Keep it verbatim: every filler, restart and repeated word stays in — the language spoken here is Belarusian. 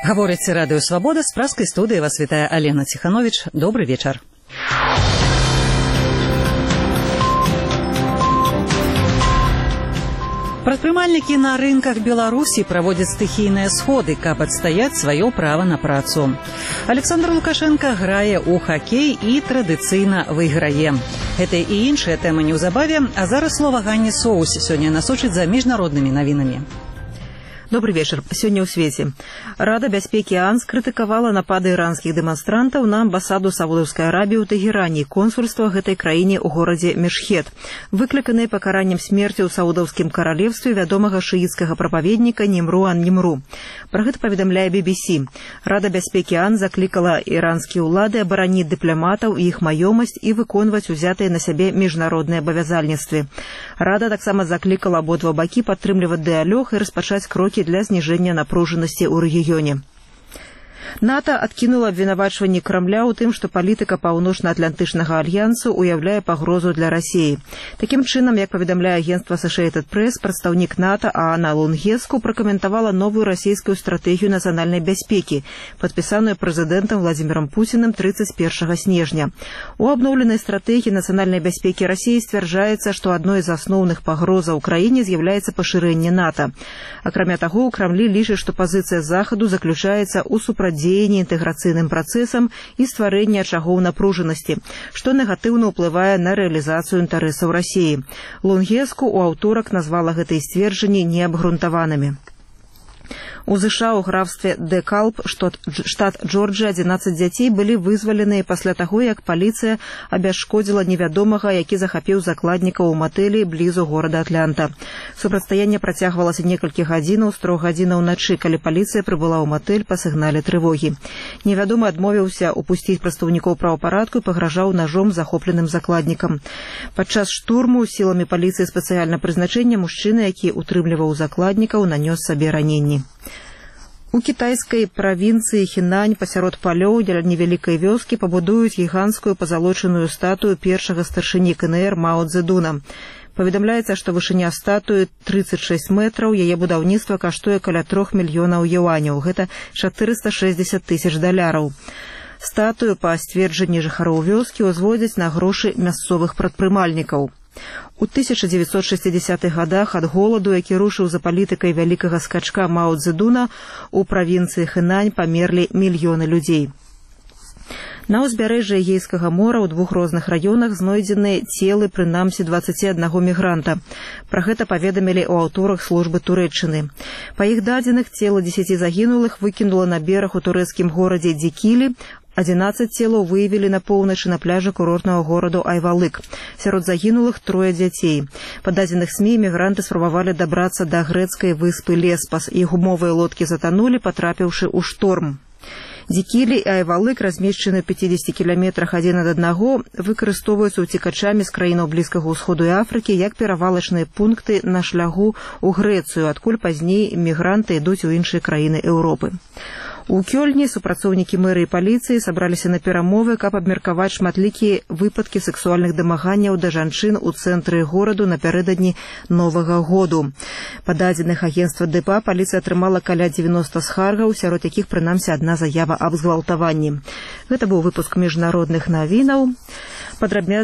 Гаворыць радыё «Свабода», з пражскай студыі вас вітае Алена Ціхановіч. Добры вечар. Прадпрымальнікі на рынках Беларусі праводзяць стыхійныя сходы, каб адстаяць сваё права на працу. Александр Лукашенко грае ў хакей і традыцыйна выйграе. Гэта і іншыя тэмы неўзабаве, а зараз слова Ганне Соус сёння насочыць за міжнароднымі навінамі. Добрый вечер. Сегодня у свете. Рада бяспекі ООН скрытыкавала напады иранских демонстрантов на амбассаду Саудовской Аравии у Тегеране и консульство гэтай краіне ў горадзе Мешхед, выкліканыя пакараннем смерти ў Саудовскім каралевстве вядомага шыіцкага прапаведніка Нимру ан-Нимру. Пра гэта паведамляе би би си. Рада бяспекі ООН заклікала іранскія ўлады абараніць дыпламатаў і іх маёмасць і выконваць узятыя на сябе міжнародныя абавязальніцтвы. Рада таксама заклікала абодва бакі падтрымліваць дыялог і распачаць крокі для снижения напруженности ў рэгіёне. НАТО адкінула абвінавачванні Крамля ў тым, што палітыка Паўночна-Атлантычнага альянсу уяўляе пагрозу для Расіі. Такім чынам, як паведамляе агентства Associated Press, прадстаўнік НАТО Аана Лунгеску пракаментавала новую расійскую стратэгію нацыянальнай бяспекі, падпісаную прэзідэнтам Владзімірам Пуцінам тридцать первого снежня. У абноўленай стратэгіі нацыянальнай бяспекі Расіі сцвярджаецца, што адной з асноўных пагрозаў краіне з'яўляецца пашырэнне НАТО. Акрамя таго, у Крамлі лічаць, што пазіцыя Захаду заключаецца ў супрацьдзеянні інтэграцыйным працэсам і стварэння ачагоў напружанасці, што негатыўна ўплывае на рэалізацыю інтарэсаў Расіі. Лунгеску ў аўторак назвала гэтыя сцверджанні неабгрунтаванымі. У ЗША ў графстве Декалб, штат Джорджия, одиннадцать дзяцей былі вызваленыя пасля таго, як паліцыя абясшкодзіла невядомага, які захапіў закладнікаў у матэлі блізу горада Атланта. Супрацьстаянне працягвалася некалькі гадзінаў з трох гадзінаў ночы, калі паліцыя прыбыла ў матэль па сігнале трывогі. Невядомы адмовіўся упусціць прадстаўнікоў правапарадку і пагражаў ножом захопленым закладнікам. Падчас штурму сіламі паліцыі спецыяльна прызначэння мужчына, які утрымліваў закладнікаў, нанёс сабе раненні. У кітайскай правінцыі Хінань пасярод палёў для невялікай вёскі пабудуюць гіганцкую пазалочаную статую першага старшыні ка эн эр Мао Цзэдуна. Паведамляецца, што вышыня статуі тридцать шесть метраў, яе будаўніцтва каштуе каля трох мільёнаў юаняў, гэта четыреста шестьдесят тысяч даляраў. Статую, па сцверджанні жыхароў вёскі, узводзяць на грошы мясцовых прадпрымальнікаў. У тысяча девятьсот шестидесятых годах ад голаду, які рушыў за палітыкай вялікага скачка Мао Цзэдуна, у правінцыі Хэнань памерлі мільёны людзей. На ўзбярэжжы Эгейскага мора ў двух розных раёнах знойдзены целы прынамсі дваццаці аднаго мігранта. Пра гэта паведамілі ў аўторак службы Турэччыны. Па іх дадзеных, цела дзесяці загінулых выкінула на бераг у турэцкім горадзе Дикили. одиннадцать целаў выявілі на поўначы на пляжы курортнага гораду Айвалык. Сярод загінулых трое дзяцей. Па дадзеных СМІ мігранты спрабавалі дабрацца да грэцкай выспы Леспас. Іх гумовыя лодкі затанулі, патрапіўшы ў шторм. Дикили і Айвалык, размешчаны ў пятидесяти кіламетрах адзін ад аднаго, выкарыстоўваюцца уцекачамі з краінаў Блізкага ўсходу і Афрыкі як перавалачныя пункты на шляху ў Грэцыю, адкуль пазней мігранты ідуць у іншыя краіны Еўропы. У Кёльні супрацоўнікі мэрыі і паліцыі сабраліся на перамовы, каб абмеркаваць шматлікія выпадкі сексуальных дамаганняў да жанчын у цэнтры гораду напярэдадні Новага году. Па дадзеных агентства ДПА паліцыя атрымала каля девяноста скаргаў, сярод якіх прынамсі адна заява аб згвалтаванні. Гэта быў выпуск міжнародных навінаў.